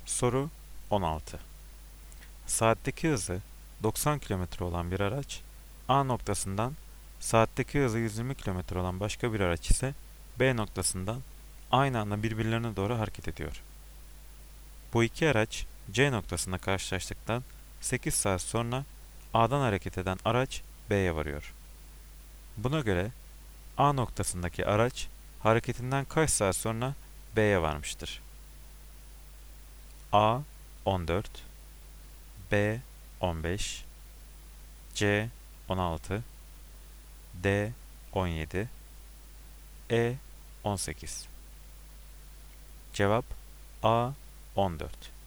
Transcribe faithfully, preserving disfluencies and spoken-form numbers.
Soru on altı. Saatteki hızı doksan kilometre olan bir araç A noktasından saatteki hızı yüz yirmi kilometre olan başka bir araç ise B noktasından aynı anda birbirlerine doğru hareket ediyor. Bu iki araç C noktasında karşılaştıktan sekiz saat sonra A'dan hareket eden araç B'ye varıyor. Buna göre A noktasındaki araç hareketinden kaç saat sonra B'ye varmıştır? A on dört, B on beş, C on altı, D on yedi, E on sekiz. Cevap A on dört.